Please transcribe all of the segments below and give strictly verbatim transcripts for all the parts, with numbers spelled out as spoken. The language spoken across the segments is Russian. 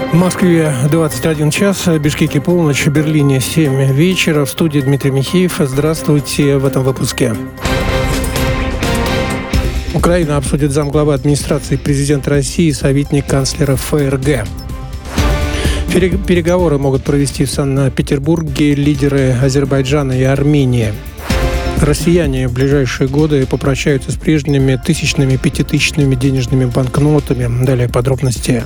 В Москве двадцать один час, в Бишкеке полночь, в Берлине семь вечера. В студии Дмитрий Михеев. Здравствуйте в этом выпуске. Украина обсудит замглавы администрации президента России и советник канцлера ФРГ. Переговоры могут провести в Санкт-Петербурге лидеры Азербайджана и Армении. Россияне в ближайшие годы попрощаются с прежними тысячными, пятитысячными денежными банкнотами. Далее подробности.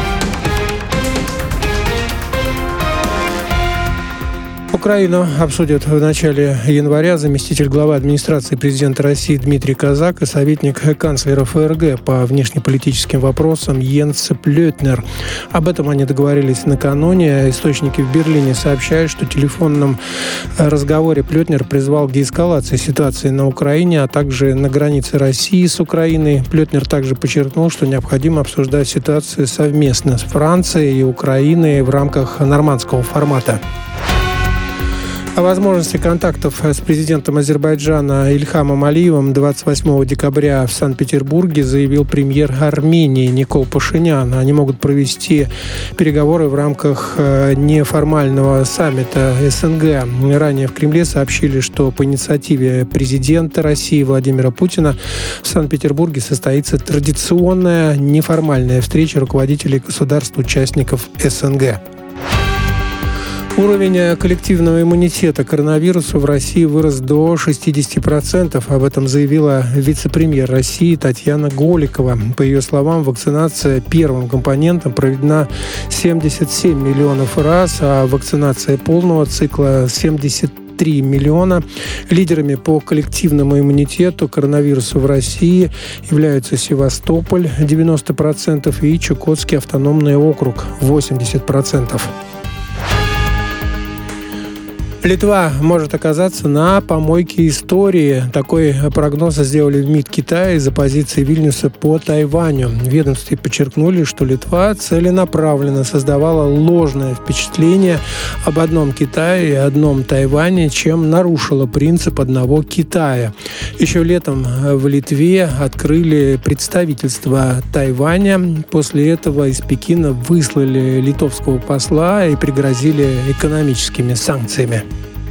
Украину обсудят в начале января заместитель главы администрации президента России Дмитрий Казак и советник канцлера ФРГ по внешнеполитическим вопросам Йенс Плётнер. Об этом они договорились накануне. Источники в Берлине сообщают, что в телефонном разговоре Плётнер призвал к деэскалации ситуации на Украине, а также на границе России с Украиной. Плётнер также подчеркнул, что необходимо обсуждать ситуацию совместно с Францией и Украиной в рамках нормандского формата. О возможности контактов с президентом Азербайджана Ильхамом Алиевым двадцать восьмого декабря в Санкт-Петербурге заявил премьер Армении Никол Пашинян. Они могут провести переговоры в рамках неформального саммита СНГ. Ранее в Кремле сообщили, что по инициативе президента России Владимира Путина в Санкт-Петербурге состоится традиционная неформальная встреча руководителей государств-участников СНГ. Уровень коллективного иммунитета к коронавирусу в России вырос до шестидесяти процентов. Об этом заявила вице-премьер России Татьяна Голикова. По ее словам, вакцинация первым компонентом проведена семьдесят семь миллионов раз, а вакцинация полного цикла семьдесят три миллиона. Лидерами по коллективному иммунитету к коронавирусу в России являются Севастополь девяносто процентов и Чукотский автономный округ восемьдесят процентов. Литва может оказаться на помойке истории. Такой прогноз сделали в МИД Китая из-за позиции Вильнюса по Тайваню. В ведомстве подчеркнули, что Литва целенаправленно создавала ложное впечатление об одном Китае и одном Тайване, чем нарушила принцип одного Китая. Еще летом в Литве открыли представительство Тайваня. После этого из Пекина выслали литовского посла и пригрозили экономическими санкциями.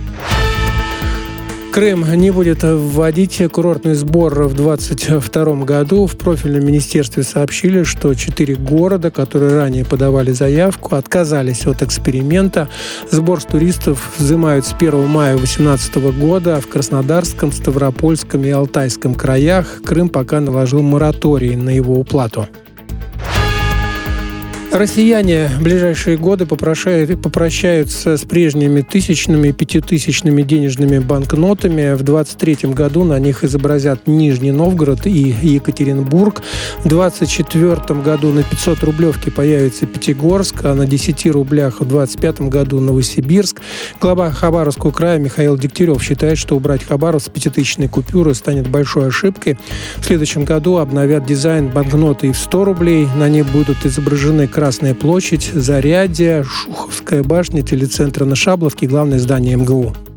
Крым не будет вводить курортный сбор в двадцать втором году. В профильном министерстве сообщили, что четыре города, которые ранее подавали заявку, отказались от эксперимента. Сбор с туристов взимают с первого мая две тысячи восемнадцатого года. В Краснодарском, Ставропольском и Алтайском краях Крым пока наложил мораторий на его уплату. Россияне в ближайшие годы попрощаются с прежними тысячными и пятитысячными денежными банкнотами. В двадцать третьем году на них изобразят Нижний Новгород и Екатеринбург. В двадцать четвертом году на пятисотрублевке появится Пятигорск, а на десяти рублях в двадцать пятом году Новосибирск. Глава Хабаровского края Михаил Дегтярев считает, что убрать Хабаровск с пятитысячной купюры станет большой ошибкой. В следующем году обновят дизайн банкноты и в сто рублей. На ней будут изображены Красная площадь, Зарядье, Шуховская башня, телецентр на Шабловке, главное здание эм гэ у.